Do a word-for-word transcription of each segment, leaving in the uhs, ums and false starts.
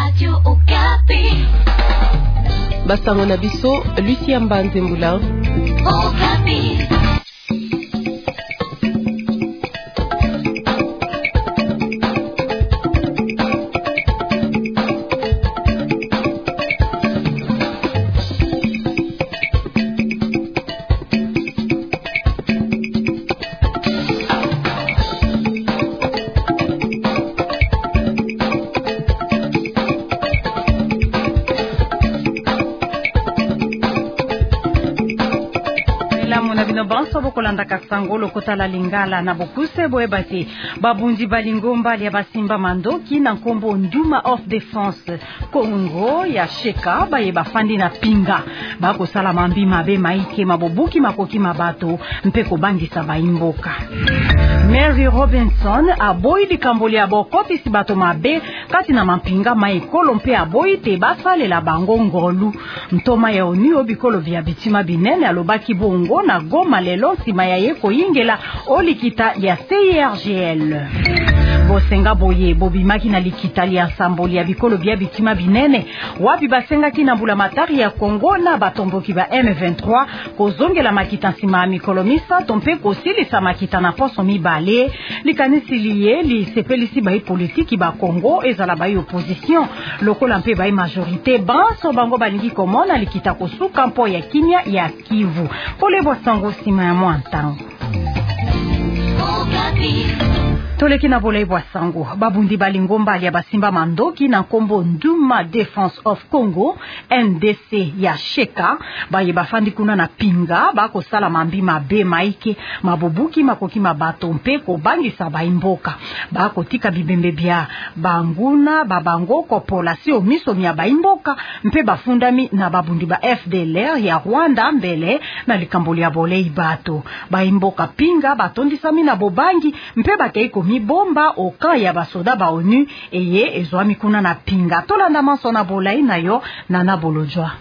Radio Okapi. Basango na biso, Lucia Mbanze Mbula. Okapi. Bokolanda Kasango lokotala Lingala na bokuse boebati babundi balingomba ya basimba mandoki na nkombo Nduma of Defense Congo ya Sheka baye bafandi na pinga bako sala mambi mabe maike mabobuki makoki mabato mpeko bangisa baimboka. Mary Robinson aboyi likamboli ya bokoti sibato mabe kati na mampinga maikolo mpe aboyi te basalela bango ngolu ntoma ya oni obikolo vya bitima binene alobaki bongo na Goma lelo sima ya ye koyingela olikita ya C I R G L. Bosenga boye bobimaki na likita li asamboli ya bikolo bya bitima binene wapi basenga kina mbula matari ya Kongo na batomboki ba M vingt-trois kozongela makita nsima mikolo misa tompe kosilisa makita na poso mibale likanisi liye li sepelisi bai politiki ba Kongo ezala bai opposition lokola mpe bai majorité banso bango balingi komona likita kosuka mpo ya kimia ya Kivu pole bosango sima ya mwantango. Toleki na volei bwasango babundi balingomba ya basimba mandoki na nkombo Nduma Defense of Congo N D C ya Sheka baye bafandi kuna na pinga bako sala mambi mabe maike mabobuki makoki mabato mpe ko bangisa baimboka bako tika bibembe bya banguna babango kopola si omiso mya baimboka mpe bafundami na babundi ba F D L R ya Rwanda mbele na likamboli ya volei bato baimboka pinga batondisami na bobangi mpe bakeiko mi bomba oka ya basoda ba ONU eye ezwami kuna na pinga tolanda manso na bolai na yo na na bolojwa.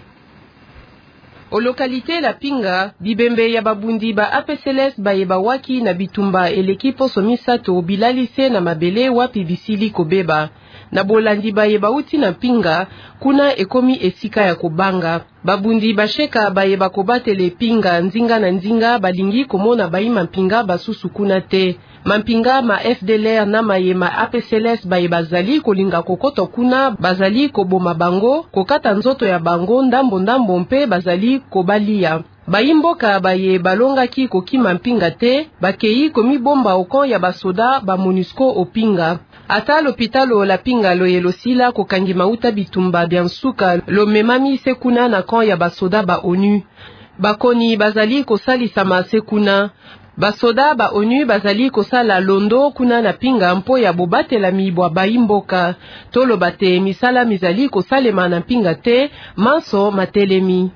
O lokalite la pinga bibembe ya babundi ba A P C L S baye bawaki na bitumba elekipo somisato bilalise na mabele wapi bisili kobeba na bolandi baye bauti na pinga kuna ekomi esika ya kobanga babundi basheka baye bakobatele pinga nzinga na nzinga balingi komona baima pinga basusu kuna te mampinga ma F D L R na maye ma A P C L S baye bazali kolinga kokoto kuna bazali koboma bango kokata nzoto ya bango ndambo ndambo mpe bazali kobalia baimboka baye balongaki kokima mpinga te bakei komibomba okon ya basoda ba MONUSCO opinga ata l'hôpital la pinga loyelo sila kokangi mauta bitumba biansuka lo memami sekuna na kan ya basoda ba ONU bakoni bazali kosalisa ma sekuna basoda ba ONU bazali kosala londo kuna na pinga mpo ya bobatela mibwa baimboka tolo bate misala mizali kosalema na pinga te manso matelemi.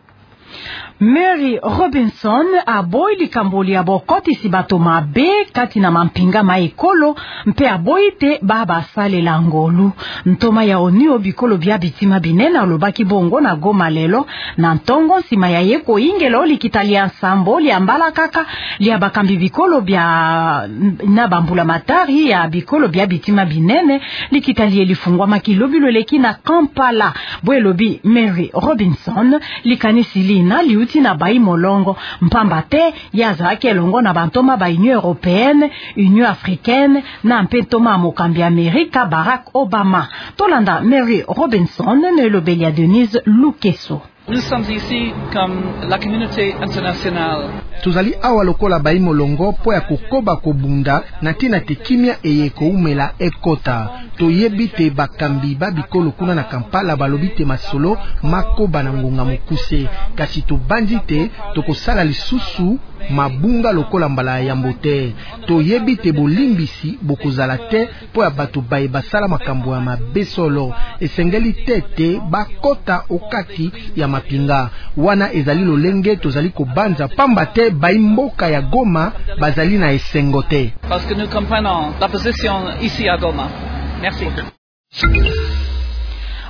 Mary Robinson aboyi likamboli ya bokoti sibato mabe kati na mampinga maekolo mpe aboyi te baba salela ngolu ntoma ya ONU obikolo bya bitima binene alobaki bongo na Goma lelo na ntongo sima ya ye koyingela likitali ensemble ya mbala kaka lia bakambi bikolo bya na bambula matari ya bikolo bya bitima binene likitali elifungwa makilobilo leki na Kampala bwelobi Mary Robinson likanisi lina liuti na bai molongo mpamba te yaza kelongo na bantoma ba Union Européenne Union Africaine na mpentoma mokambi Amerika Barack Obama tolanda Mary Robinson ne lobelia Denise Lukeso. Nous sommes ici comme la communauté internationale. Tuzali awa lokola bai molongo po ya kokoba kobunda na tina te kimia eye koumela ekota toyebi te bakambi babikolo kuna na Kampala balobi te masolo makoba na ngonga mokuse kasi tobandi te tokosala lisusu mabunga lokola mbala ya mbote toyebi te bolimbisi bokozala te po ya bato baye basala makambo ya mabesolo esengeli tete bakota okati ya mapinga wana ezali lolenge tozali kobanza pamba te baimboka ya Goma bazali na esengo te. Parce que nous comprenons la position ici à Goma. Merci.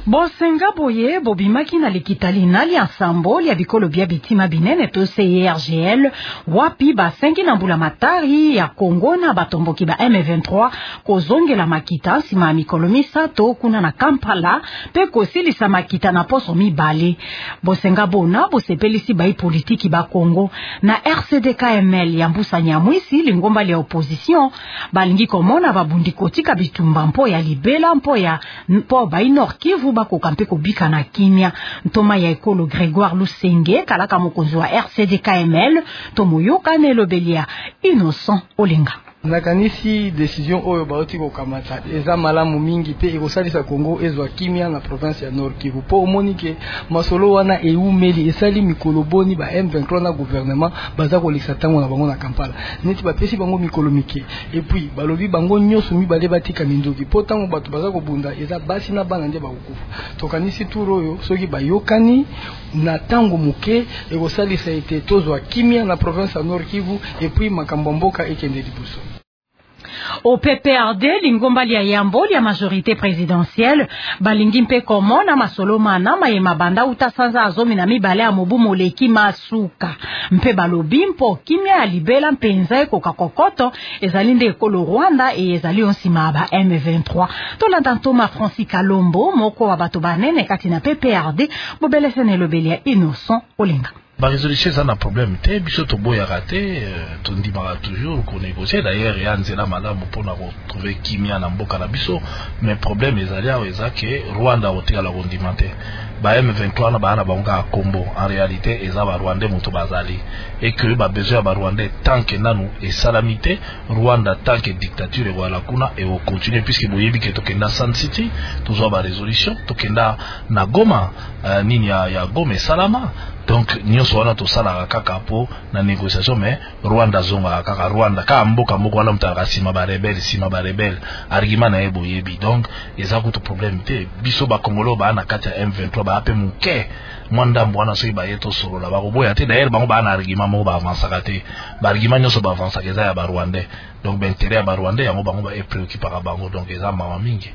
Bosenga boye bobimaki na likitali nali ensemble ya bikolo bia bitima binene to C I R G L wapi basengi na mbula matari ya Kongo na batomboki ba M vingt-trois kozongela makita nsima ya mikolo misato kuna na Kampala pe kosilisa makita na poso mibale. Bosenga bona bosepelisi bai politiki ba Kongo na R C D K M L ya mbusa nyamwisi lingomba ya opposition balingi komona babundi kotika bitumba mpo ya libela mpo ya mpo bai Nord Kivu bako kampe kobika na kimia. Ntoma ya ekolo Grégoire Lusenge kalaka mokonzi wa R C D K M L tomoyoka nelobelia Innocent Olenga. Nakanisi decision oyo baoti ko kamata eza malamu mingi pe ekosalisa Kongo ezwa kimia na province ya Nord Kivu po omonike masolo wana eumeli esali mikolo boni ba M vingt-trois na gouvernement baza ko lisa tango na bango na Kampala neti ba pesi bango mikolo mike et puis balobi bango nyoso mi bale batika mindoki po tango bato baza ko bunda eza basi na bana nde bakufa tokanisi turo oyo soki bayokani na tango muke ekosalisa ete tozwa kimia na province ya Nord Kivu et puis makambo mboka ekende libuso. Au P P R D lingombali ya yambo ya majorité présidentielle balingi mpe komona masolo mana mayema banda utasanza azomi na mibale ya mobu moleki masuka mpe balobi mpo kimia ya libela mpenza ekoka kokoto ezali nde ekolo Rwanda e ezali onsima ba M vingt-trois tolanda ntoma Francis Kalombo moko wa bato banene kati na P P R D bobelese nelobeli ya Innocent Olenga. Ba résolution ça na problème te biso to boya raté to ndimaka toujours qu'on négocier d'ailleurs ya nzela malamu pour na retrouver kimia na mboka na biso mais problème ezali awa eza ke Rwanda oteka la condimenter ba M vingt-trois na bana bango Kombo en réalité eza ba Rwandais moto bazali et que ba besoin ba Rwandais tant que nanu et salamité Rwanda tant que dictature et voilà kuna et on continue puisque boyebi ke tokenda Sun City toujours ba résolution tokenda na Goma uh, nini ya, ya Goma salama. Donc nyonso wana to sala kaka po na négociation mais Rwanda zonga kaka Rwanda ka mboka moko wana mutaka sima ba rebelle sima ba rebelle argument na ebo yebi donc eza ko to problème te biso ba Kongolo ba na kati ya M vingt-trois ba ape muke mwanda mbwana so ba yeto solo la ba ko boya te d'ailleurs bango ba na argument mo ba avancer kate ba argument nyonso ba avancer keza ya ba Rwandais donc ben intérêt ya ba Rwandais yango bango ba e préoccupé par bango donc eza mama mingi.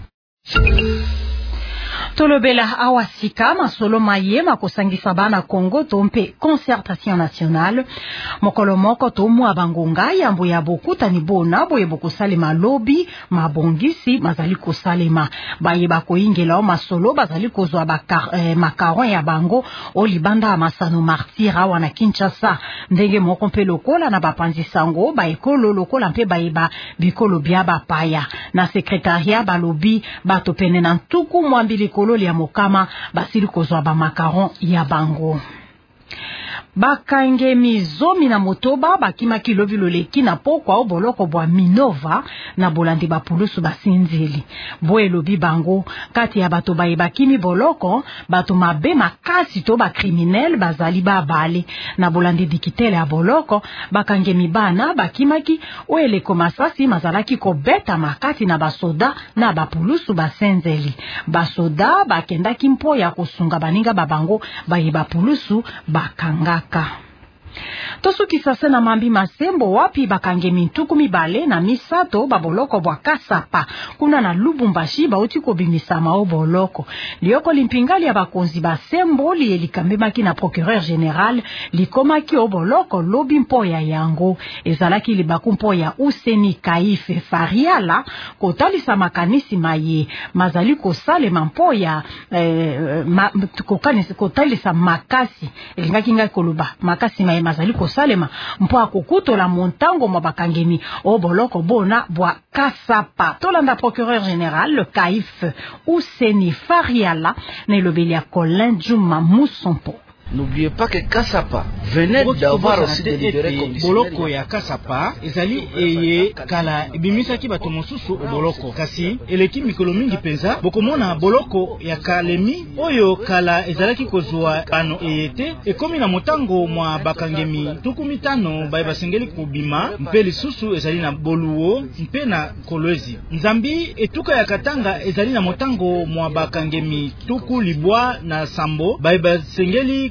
Tolobela awasika masolo mayema kosangisa bana Kongo tompe concertation nationale mokolo moko tomu abangonga yambo ya bokuta ni bona boye bokosalema lobi mabongisi mazali kosalema baye bakoingela masolo bazali kozwa bakar eh, makaron ya bango olibanda masano martira wana Kinshasa ndenge moko mpe lokola na bapanzi sango ba ekolo lokola mpe bayeba bikolo bya bapaya na secrétariat balobi bato pene na ntuku mwambili kololi ya mokama basili kozwa ba makaron ya bango. Bakange mizomi na motoba bakima kilobi loleki na pokwa oboloko bwa Minova na bolandi bapulusu basinzeli boye lobi bango kati ya bato baye bakimi boloko bato mabe makasi to ba criminel bazali babale na bolandi dikitele ya boloko bakange mibana bakimaki oeleko masasi mazalaki kobeta makati na basoda na bapulusu basinzeli basoda bakendaki mpo ya kosunga baninga babango baye bapulusu bakangaka. Tosuki sase na mambi masembo wapi bakange mintuku mibale na misato baboloko bwa Kasapa kuna na Lubumbashi bauti kobimisa mao boloko lioko limpingali ya bakonzi basembo lielikambemaki na procureur général likomaki oboloko lobi mpo ya yango ezalaki libaku mpo ya Useni Kaife Fariala kotalisa makanisi maye mazali kosalema mpo ya eh, ma, kokanisi kotalisa makasi elingaki ngai koluba makasi maye mazali kosalema mpo akokutola montango mwa bakangemi oboloko bona bwa Kasapa tolanda procureur général le Kaif Useni Fariala na ilobeli ya Colin Juma Musompo. N'oubliez pas que Kasapa venait d'avoir aussi des libérés conditionnels. Boloko ya Kasapa ezali eye kala ibimisaki bato mosusu boloko kasi eleki mikolo mingi penza bokomona boloko ya kalemi oyo kala ezalaki kozwa bano eyete ekomi na motango mwa bakangemi tuku mitano baye basengeli kubima mpe lisusu ezali na boluo mpe na kolwezi nzambi etuka ya Katanga ezali na motango mwa bakangemi tuku libwa na sambo baye basengeli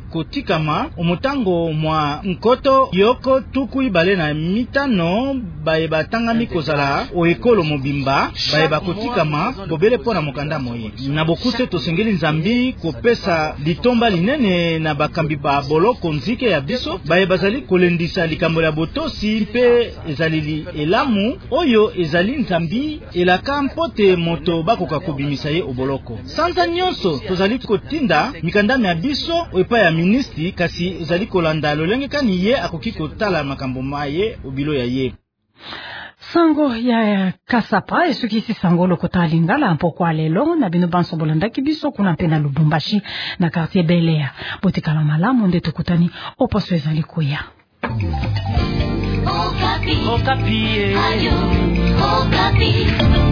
kotikama omotango mwa nkoto yoko tuku ibale na mitano baye batangami kozala o ekolo mobimba baye bakotikama bobele pona mokanda moyi na bokuse tosengeli nzambi kopesa litomba linene na bakambi ba boloko nzike ya biso baye bazali kolendisa likambo ya botosi pe ezalili elamu oyo ezali nzambi elaka mpote moto bakoka kobimisa ye oboloko sanza nyonso tozali kotinda mikandami ya biso epa ya ministri kasi ezali kolanda lolenge kani ye akoki kotala makambo maye obilo ya ye sango ya kasapa esukisi sango lokota lingala mpokwa lelo na bino banso bolanda kibiso kuna pena Lubumbashi na quartier Bel Air botikala malamu nde tukutani oposo ezali kuya Okapi. Okapi. Ayo, Okapi.